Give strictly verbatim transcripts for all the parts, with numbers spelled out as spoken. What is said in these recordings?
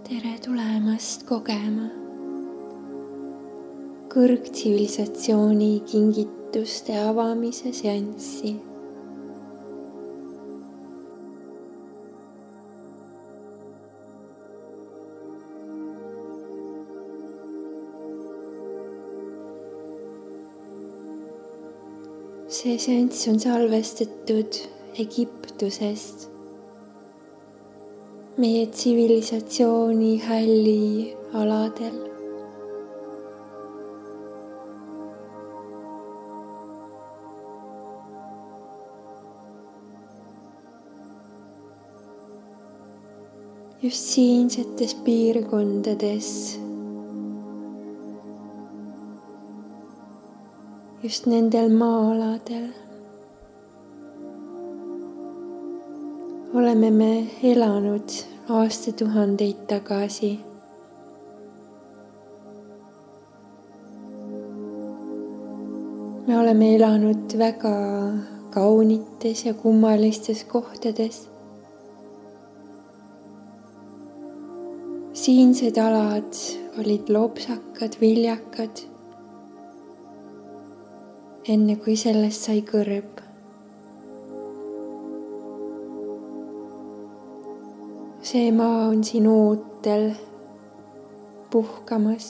tere tulemast kogema kõrgtsivilisatsiooni kingituste avamise seanssi. See seanss on salvestatud Egiptusest, meie tsivilisatsiooni hälli aladel. Just siinsetes piirkondades, just nendel maa-aladel oleme me elanud aastatuhandeid tagasi. Me oleme elanud väga kaunites ja kummalistes kohtades. Siinsed alad olid lopsakad, viljakad, enne kui sellest sai kõrb. See maa on siin ootel puhkamas,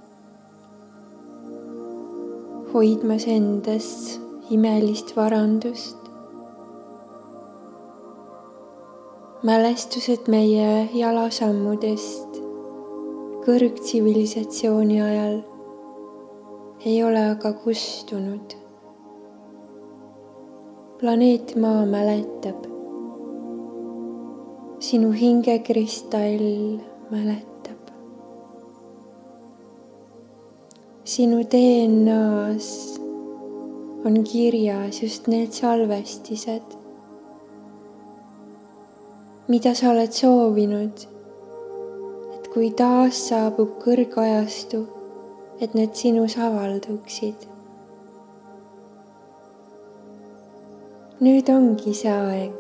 hoidmas endas imelist varandust. Mälestused meie jalasammudest kõrgtsivilisatsiooni ajal ei ole aga kustunud. Planeet Maa mäletab, sinu hingekristall mäletab. Sinu D N A-s on kirjas just need salvestised, mida sa oled soovinud, et kui taas saabub kõrgajastu, et need sinus avalduksid. Nüüd ongi see aeg.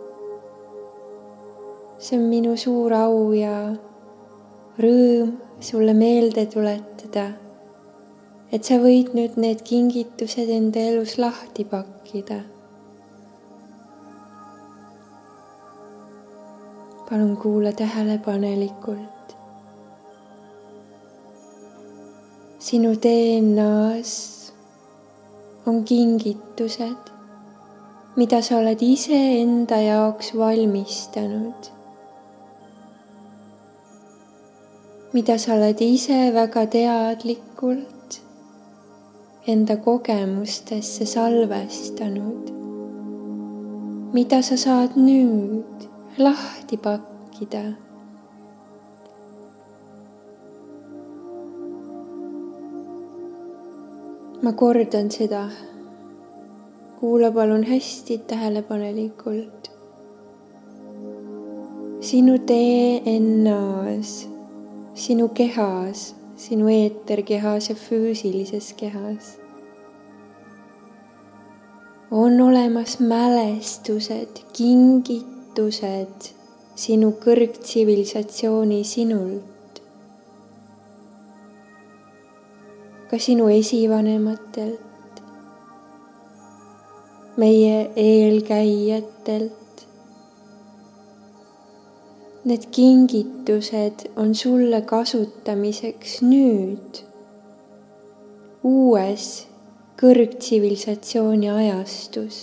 See on minu suur au ja rõõm sulle meelde tuletada, et sa võid nüüd need kingitused enda elus lahti pakkida. Palun kuula tähelepanelikult. Sinu D N A-s on kingitused, mida sa oled ise enda jaoks valmistanud, mida sa oled ise väga teadlikult enda kogemustesse salvestanud, mida sa saad nüüd lahti pakkida. Ma kordan seda. Kuula palun hästi tähelepanelikult. Sinu D N A-s, sinu kehas, sinu eeterkehas ja füüsilises kehas on olemas mälestused, kingitused sinu kõrgtsivilisatsiooni sinult, ka sinu esivanematelt, meie eelkäijatelt. Need kingitused on sulle kasutamiseks nüüd, uues kõrgtsivilisatsiooni ajastus.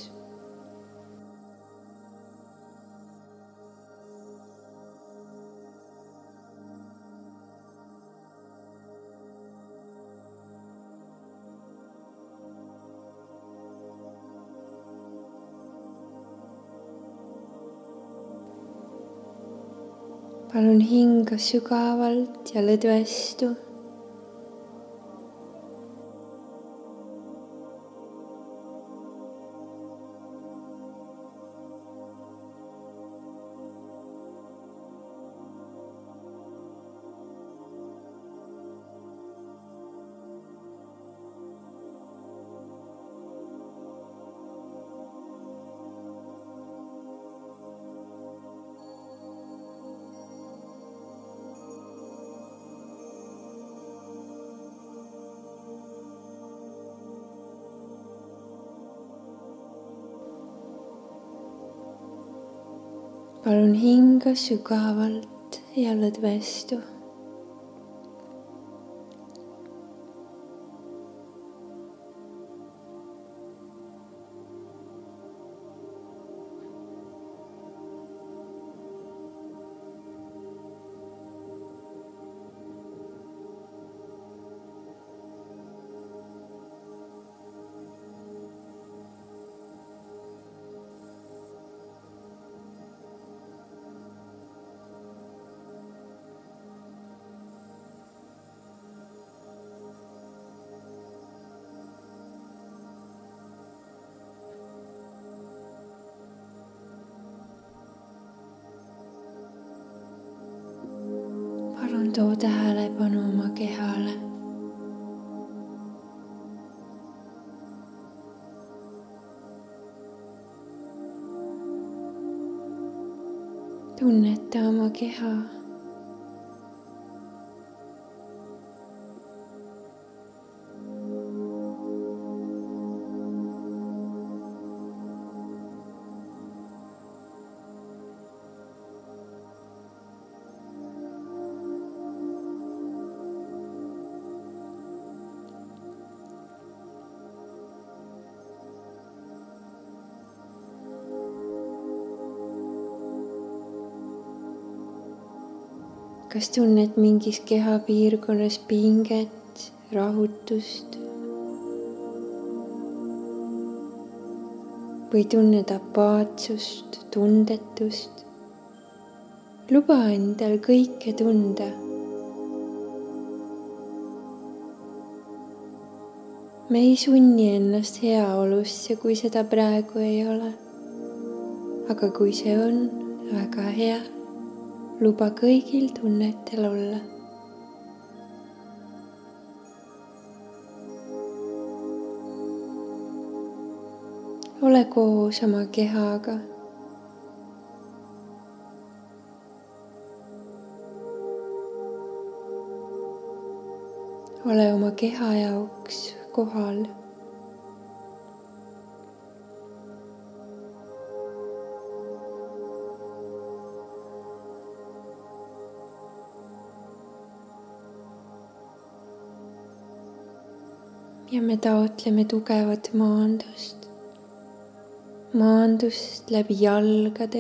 Palun hinga sügavalt ja lõdvestu. Palun hinga sügavalt ja lõdvestu. Palun too tähelepanu oma kehale. Tunneta oma keha. Kas tunned mingis kehapiirkonnas pinget, rahutust või tunned apaatsust, tundetust? Luba endal kõike tunda. Me ei sunni ennast heaolusse, kui seda praegu ei ole. Aga kui see on, väga hea. Luba kõigil tunnetel olla. Ole koos oma kehaga. Ole oma keha jaoks kohal. Ja me taotleme tugevat maandust, maandust läbi jalgade,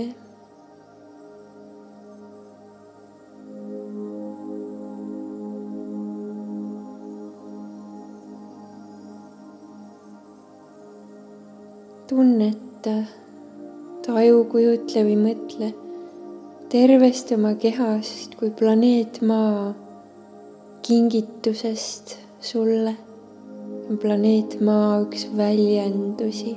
tunneta, taju, kujutle või mõtle tervest oma kehast kui planeet Maa kingitusest sulle. Planeet Maa üks väljendusi.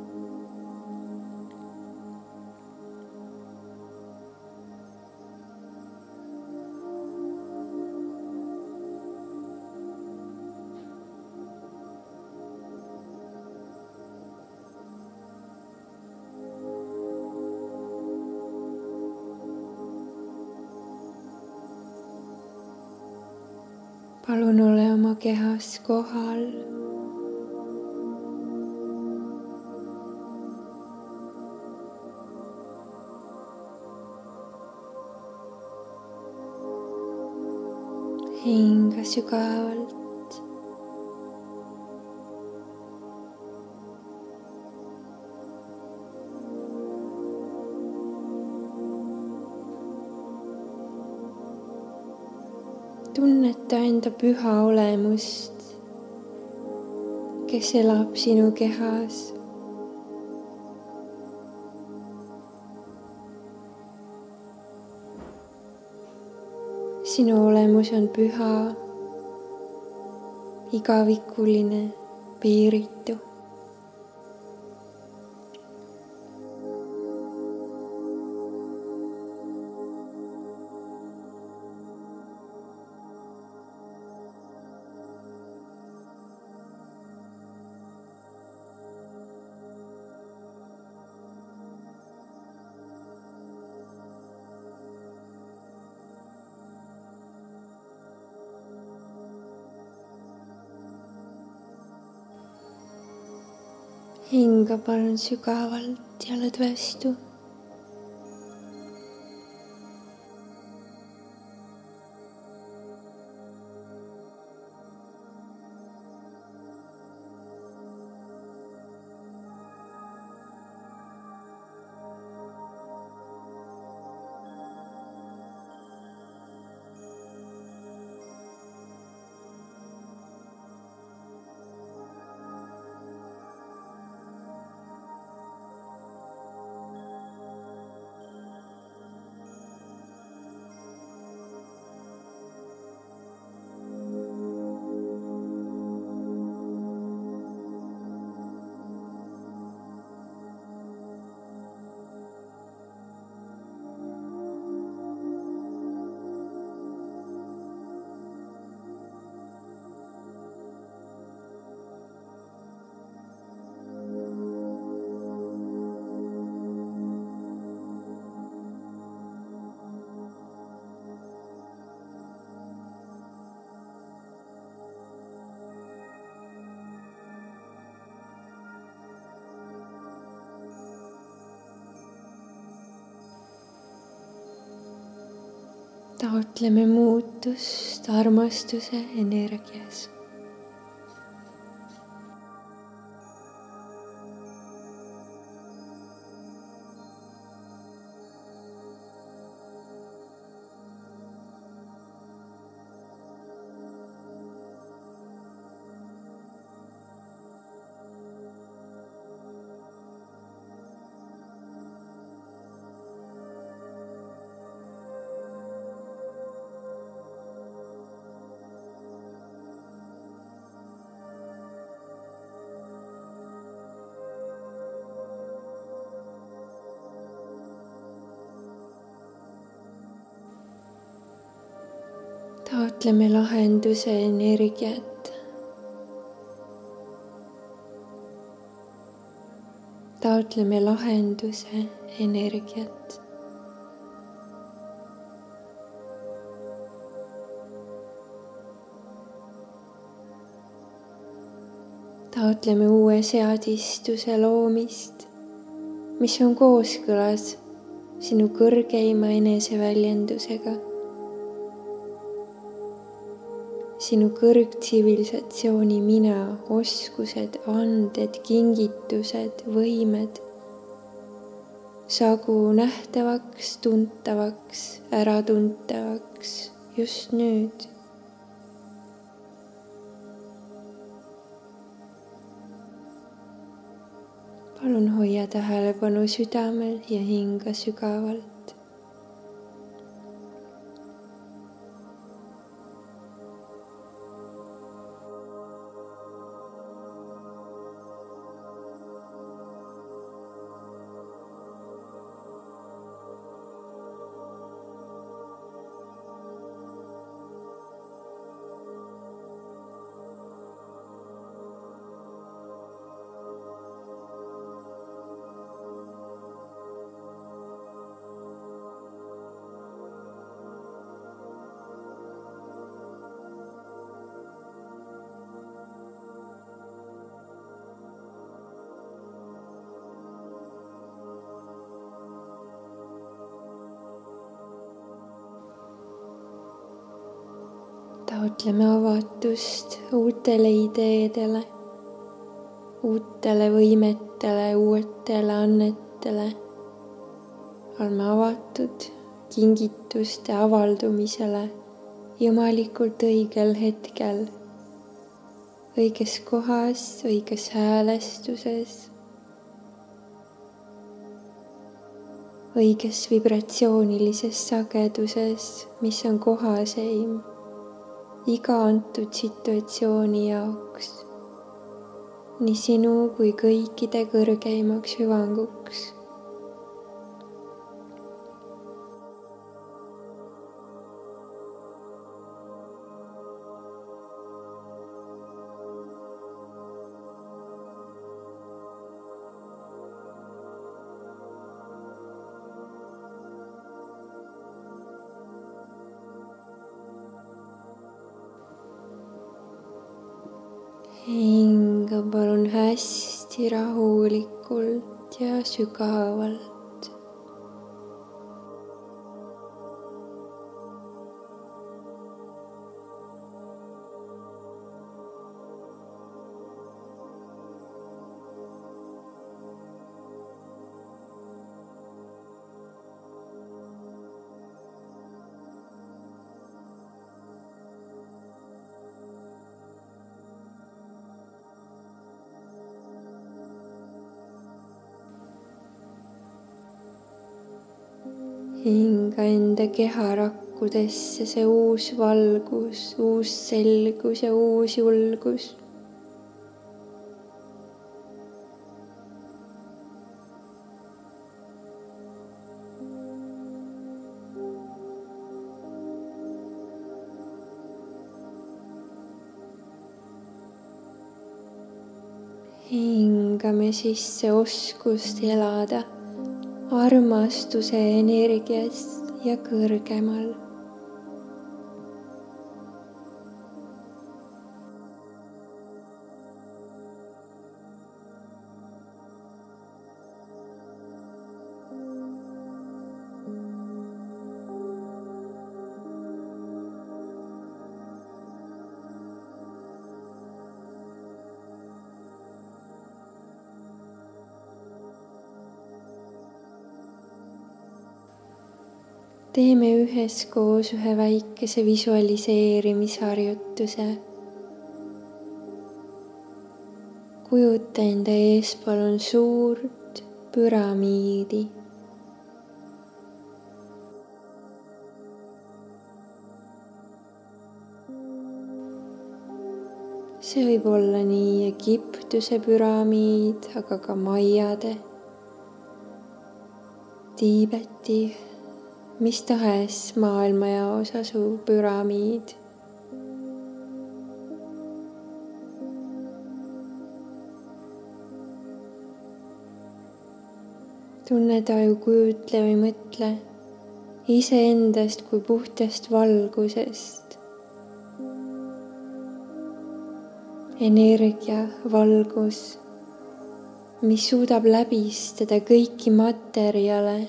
Palun ole oma kehas kohal. Hinga sügavalt. Tunneta enda püha olemust, kes elab sinu kehas. Sinu olemus on püha, igavikuline, piiritu. Hinga palun sügavalt ja lõdvestu. Taotleme muutust armastuse energias. Taotleme lahenduse energiat. Taotleme lahenduse energiat. Taotleme uue seadistuse loomist, mis on kooskõlas sinu kõrgeima eneseväljendusega. Sinu kõrgtsivilisatsiooni mina, oskused, anded, kingitused, võimed saagu nähtavaks, tuntavaks, äratuntavaks just nüüd. Palun hoia tähelepanu südamel ja hinga sügavalt. Taotleme avatust uutele ideedele, uutele võimetele, uutele annetele. Oleme avatud kingituste avaldumisele jumalikult õigel hetkel, õiges kohas, õiges häälestuses, õiges vibratsioonilises sageduses, mis on kohaseim iga antud situatsiooni jaoks, nii sinu kui kõikide kõrgeimaks hüvanguks. Hinga palun hästi rahulikult ja sügavalt. Hinga enda keharakkudesse see uus valgus, uus selgus ja uus julgus. Hingame sisse oskust elada armastuse energias ja kõrgemal. Teeme üheskoos ühe väikese visualiseerimisharjutuse. Kujuta enda ees palun suurt püramiidi. See võib olla nii Egiptuse püramiid, aga ka maiade, Tiibeti, mis tahes maailmajaos asuv püramiid. Tunne, taju, kujutle või mõtle iseendast kui puhtast valgusest. Energia, valgus, mis suudab läbistada kõiki materjale.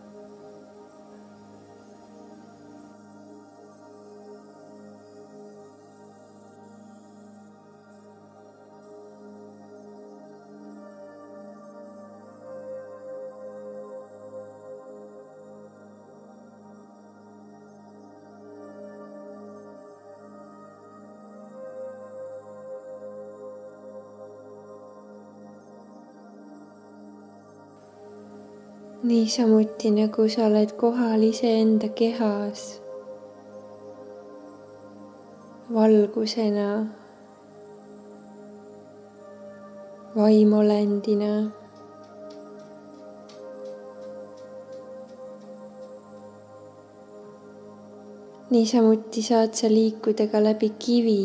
Niisamuti nagu sa oled kohal iseenda kehas, valgusena, vaimolendina. Niisamuti saad sa liikuda ka läbi kivi.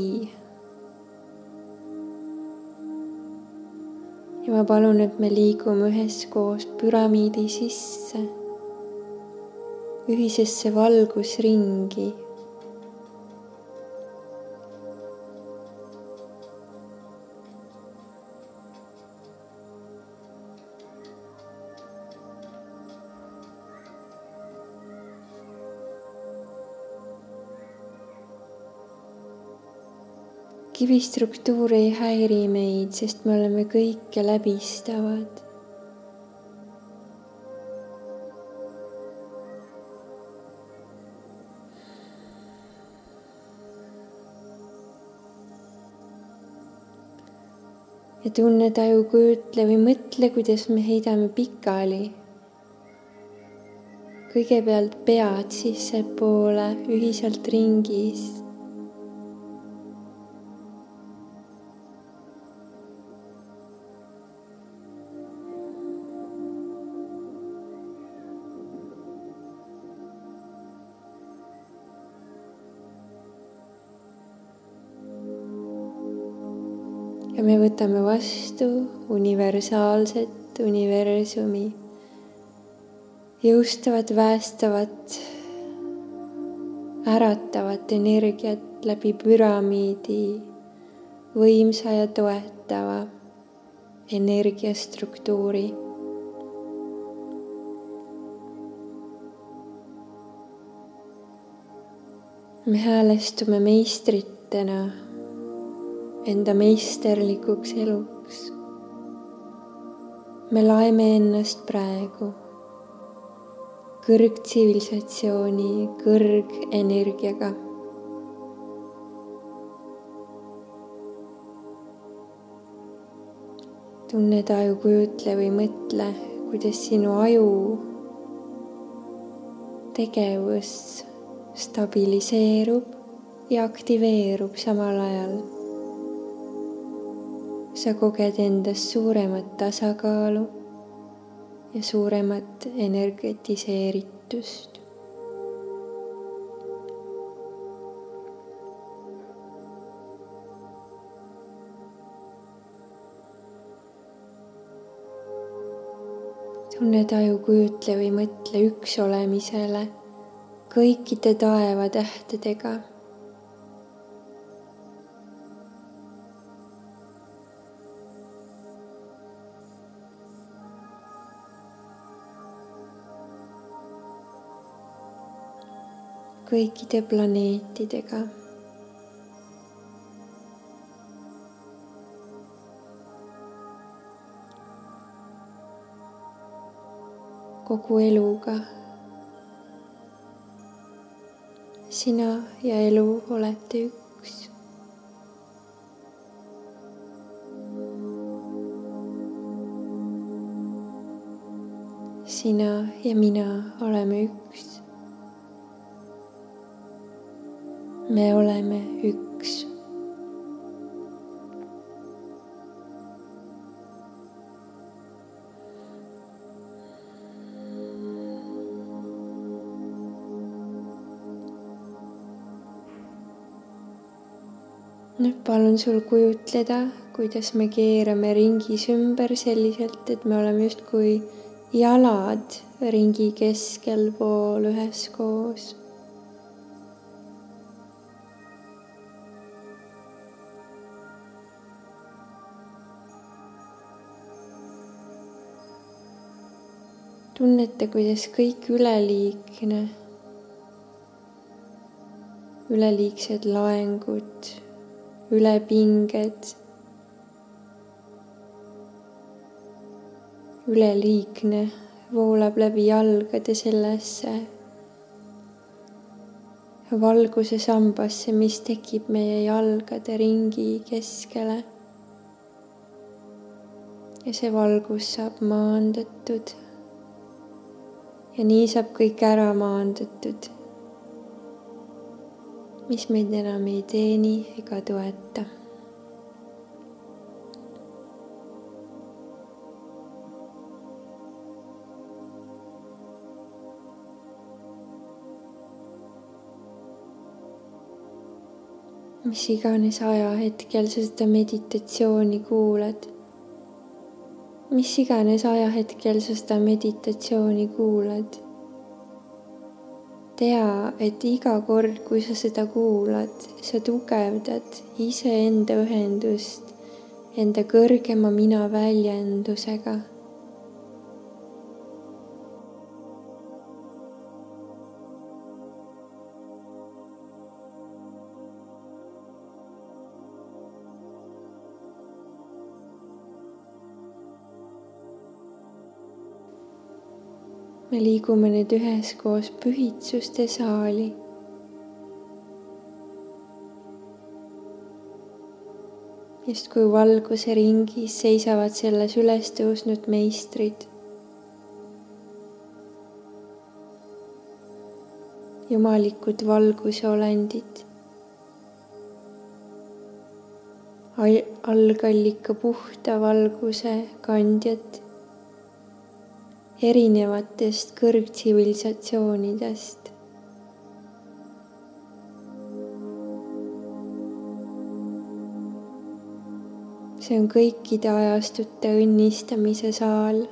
Ja ma palun, et me liigume üheskoos püramiidi sisse, ühisesse valgusringi. Kivistruktuur ei häiri meid, sest me oleme kõike läbistavad. Ja tunne, taju, kujutle või mõtle, kuidas me heidame pikali. Kõigepealt pead sissepoole ühiselt ringis. Ja me võtame vastu universaalset universumi, jõustavat, päästavat, äratavat energiat läbi püramiidi, võimsa ja toetava energiastruktuuri. Me häälestume meistritena enda meisterlikuks eluks. Me laeme ennast praegu kõrgtsivilisatsiooni kõrgenergiaga. Tunne, taju, kujutle või mõtle, kuidas sinu aju tegevus stabiliseerub ja aktiveerub samal ajal. Sa koged endas suuremat tasakaalu ja suuremat energetiseeritust. Tunne, taju, kujutle või mõtle üks olemisele kõikide taevatähtedega. Kõikide planeetidega. Kogu eluga. sina ja elu olete üks. Sina ja mina oleme üks. Me oleme üks. Nüüd palun sul kujutleda, kuidas me keerame ringis ümber selliselt, et me oleme justkui jalad ringi keskel pool üheskoos. Tunnete, kuidas kõik üleliigne, üleliigsed laengud, ülepinged, üleliigne voolab läbi jalgade sellesse valguse sambasse, mis tekib meie jalgade ringi keskele. Ja see valgus saab maandatud. Ja nii saab kõik ära maandatud, mis meid enam ei teeni ega toeta. Mis iganes ajahetkel sa seda meditatsiooni kuulad, mis iganes ajahetkel sa seda meditatsiooni kuulad, tea, et iga kord, kui sa seda kuulad, sa tugevdad iseenda ühendust enda kõrgema mina väljendusega. Me liigume nüüd üheskoos pühitsuste saali. Just kui valguse ringis seisavad selles üles tõusnud meistrid. Jumalikud valguseolendid. Algallika puhta valguse kandjad. Erinevatest kõrgtsivilisatsioonidest. See on kõikide ajastute õnnistamise saal.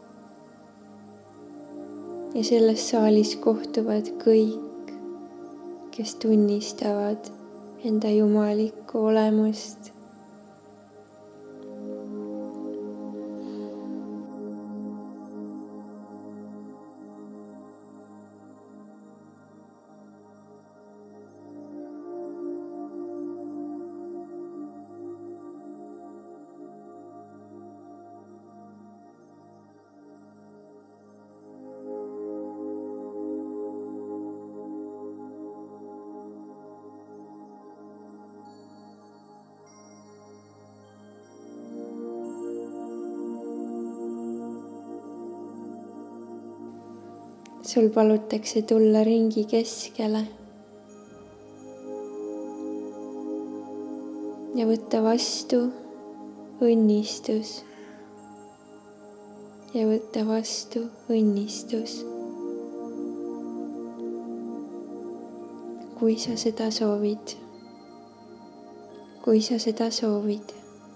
Ja selles saalis kohtuvad kõik, kes tunnistavad enda jumalikku olemust. Sul palutakse tulla ringi keskele ja võtta vastu õnnistus ja võtta vastu õnnistus. Kui sa seda soovid, kui sa seda soovid.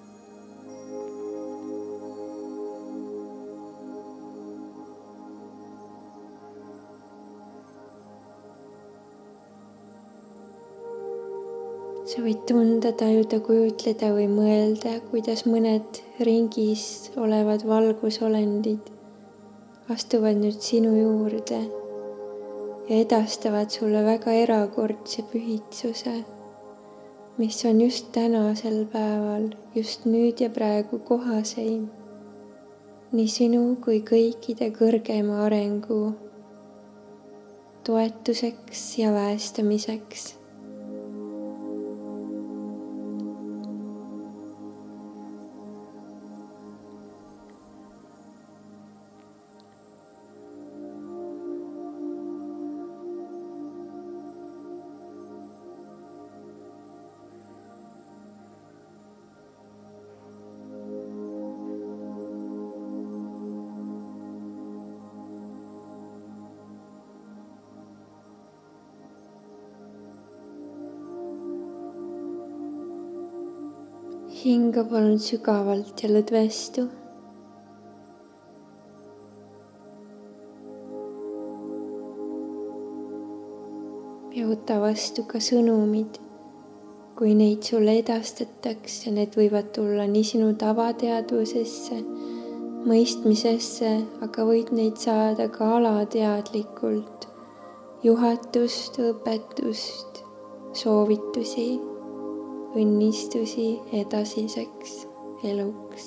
Sa võid tunda, tajuda, kujutleda või mõelda, kuidas mõned ringis olevad valgusolendid astuvad nüüd sinu juurde ja edastavad sulle väga erakordse pühitsuse, mis on just tänasel päeval, just nüüd ja praegu kohaseim, nii sinu kui kõikide kõrgema arengu toetuseks ja väestamiseks. Hinga palun sügavalt ja lõdvestu. Ja võta vastu ka sõnumid, kui neid sulle edastatakse. Need võivad tulla nii sinu tavateadvusesse, mõistmisesse, aga võid neid saada ka alateadlikult. Juhatust, õpetust, soovitusi, õnnistusi edasiseks eluks.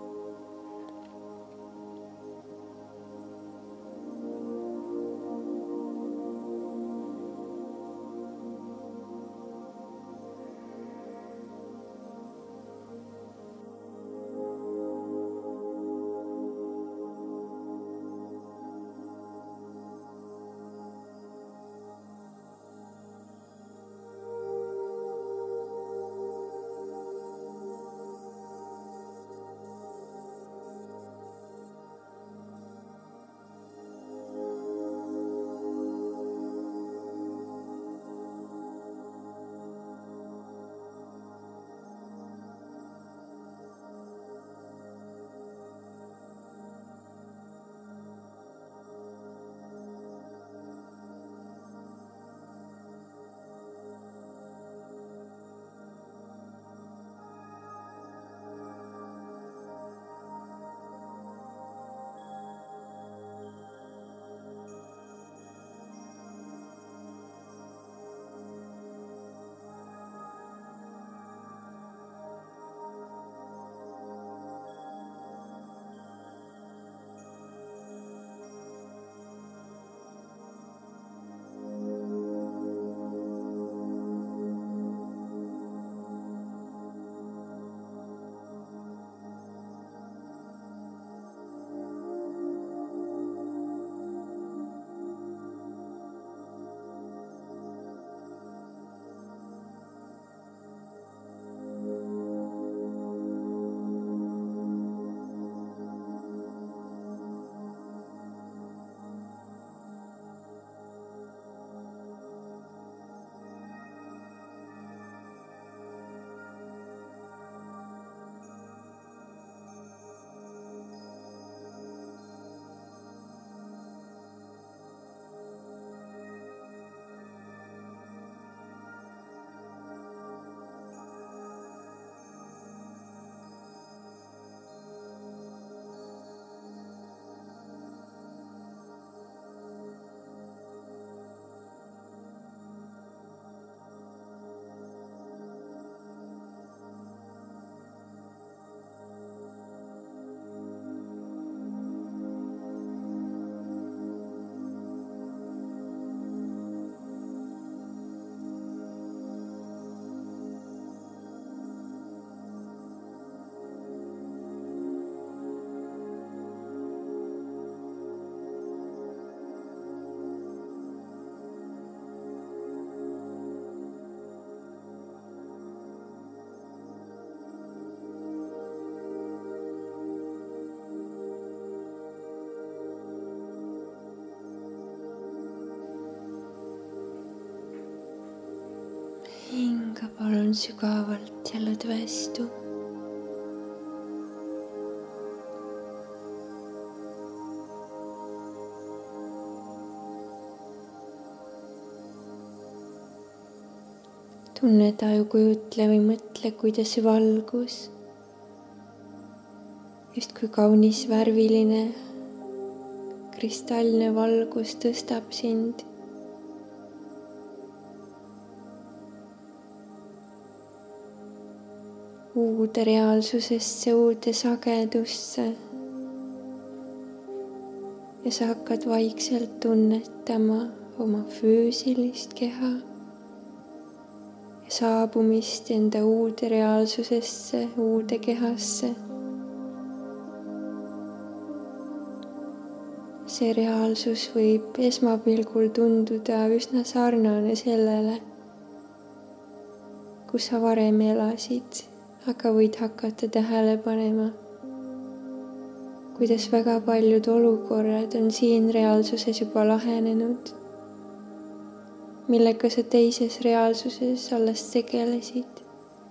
Hinga palun sügavalt ja lõdvestu. Tunne taju, kujutle või mõtle, kuidas valgus, justkui kaunis värviline, kristalline valgus tõstab sind. Uude reaalsusesse, uude sagedusse ja sa hakkad vaikselt tunnetama oma füüsilist keha ja saabumist enda uude reaalsusesse, uude kehasse. See reaalsus võib esmapilgul tunduda üsna sarnane sellele, kus sa varem elasid, aga võid hakata tähele panema, kuidas väga paljud olukorrad on siin reaalsuses juba lahenenud, millega sa teises reaalsuses alles tegelesid.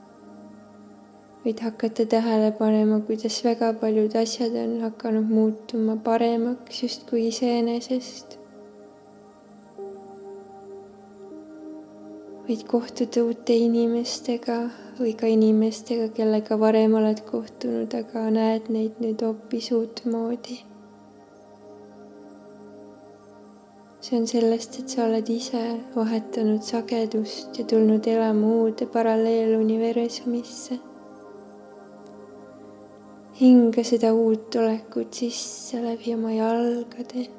Võid hakata tähele panema, kuidas väga paljud asjad on hakanud muutuma paremaks justkui iseenesest. Võid kohtuda uute inimestega või ka inimestega, kellega varem oled kohtunud, aga näed neid nüüd hoopis uutmoodi. See on sellest, et sa oled ise vahetanud sagedust ja tulnud elama uude paralleeluniversumisse. Hinga seda uut olekut sisse läbi oma jalgade.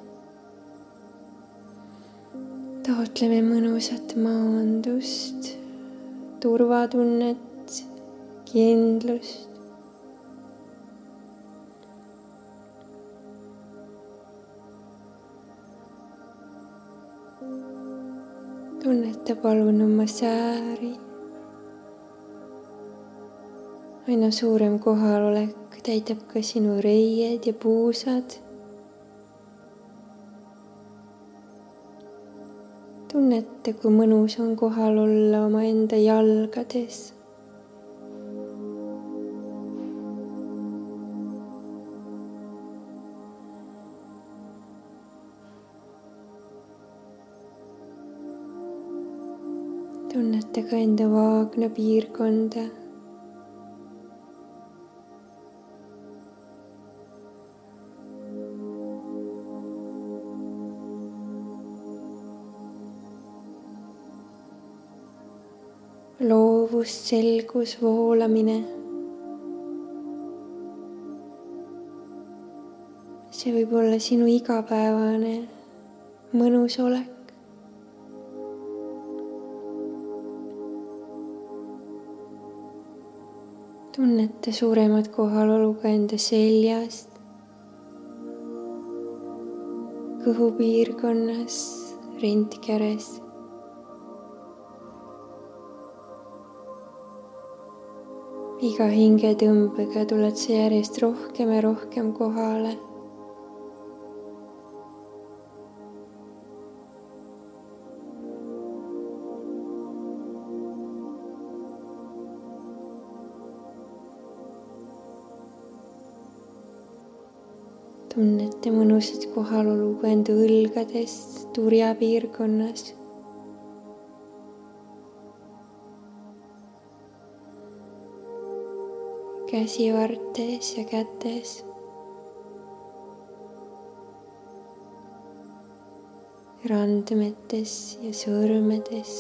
Taotleme mõnusat maandust, turvatunnet, kindlust. Tunneta palun oma sääri. Aina suurem kohalolek täidab ka sinu reied ja puusad. Tunneta, kui mõnus on kohal olla oma enda jalgades. Tunneta ka enda vaagna piirkonda. Loovus, selgus, voolamine. See võib olla sinu igapäevane mõnus olek. Tunneta suuremat kohalolu ka enda seljast, kõhupiirkonnas, rindkeres. Iga hingetõmbega tuled sa järjest rohkem ja rohkem kohale. Tunnete mõnusat kohalolu ka enda õlgadest, turjapiirkonnas. Käsivartes ja kätes. Randmetes ja sõrmedes.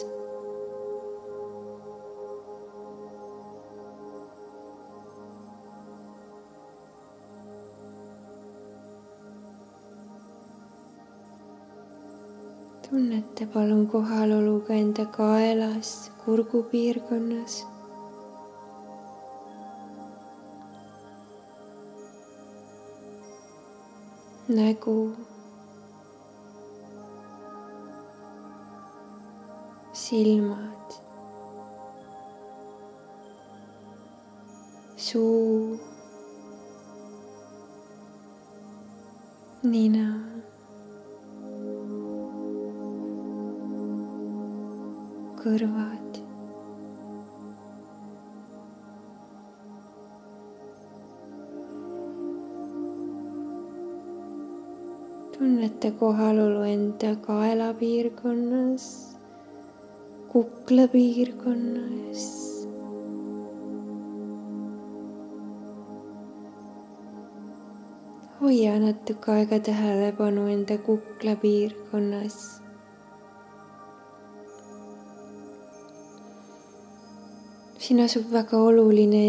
Tunnete palun kohalolu ka enda kaelas, kurgupiirkonnas. Nägu, silmad, suu, nina, kõrvad. Tunnete kohalolu enda kaelapiirkonnas, kuklapiirkonnas. Hoia natuke aega tähelepanu enda kuklapiirkonnas. Siin asub väga oluline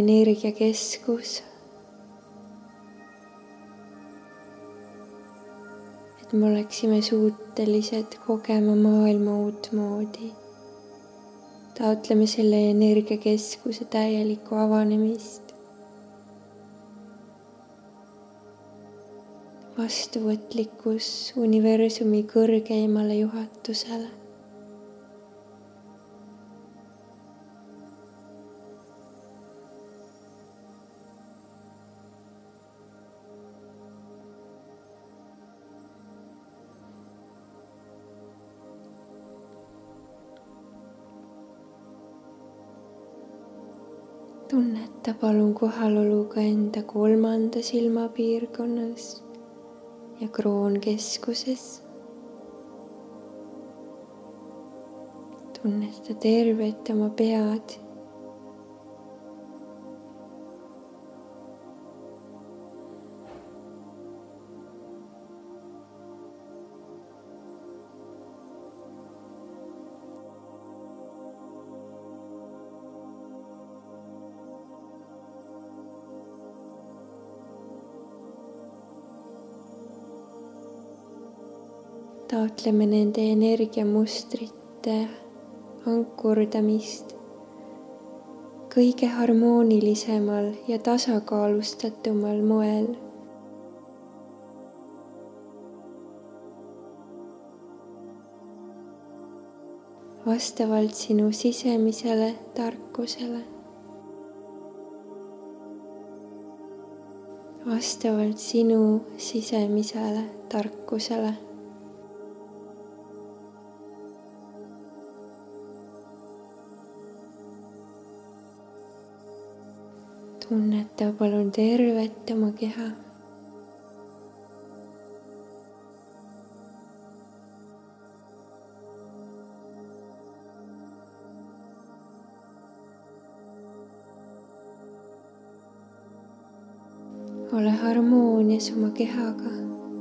energiakeskus. et me oleksime suutelised kogema maailma uutmoodi. Taotleme selle energiakeskuse täielikku avanemist. Vastuvõtlikkus universumi kõrgeimale juhatusele. Tunneta palun kohaloluga enda kolmanda silma piirkonnas ja kroonkeskuses. Tunneta tervet oma pead. Taotleme nende energiamustrite ankurdamist kõige harmoonilisemal ja tasakaalustatumal moel. Vastavalt sinu sisemisele tarkusele. Vastavalt sinu sisemisele tarkusele. Tunneta palun tervet oma keha. Ole harmoonias oma kehaga.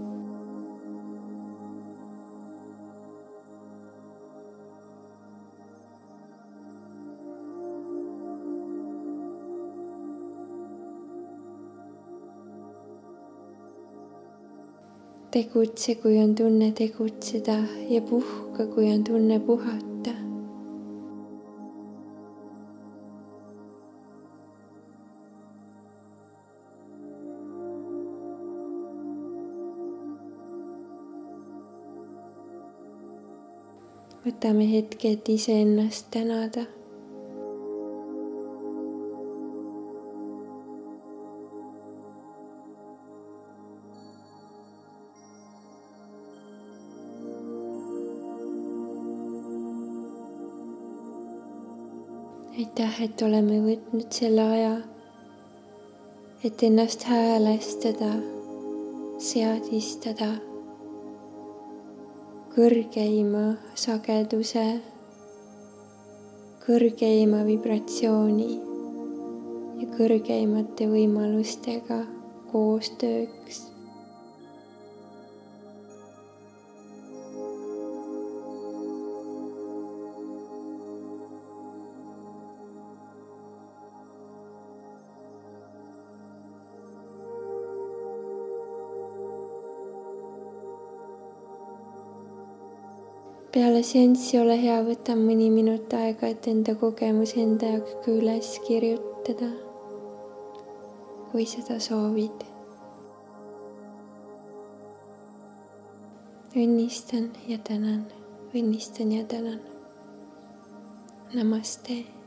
Tegutse, kui on tunne tegutseda ja puhka, kui on tunne puhata. Võtame hetke, et iseennast tänada. Aitäh, et oleme võtnud selle aja, et ennast häälestada, seadistada kõrgeima sageduse, kõrgeima vibratsiooni ja kõrgeimate võimalustega koostööks. Peale seanssi ole hea, võta mõni minut aega, et enda kogemus enda jaoks ka üles kirjutada, kui seda soovid. Õnnistan ja tänan, õnnistan ja tänan. Namaste.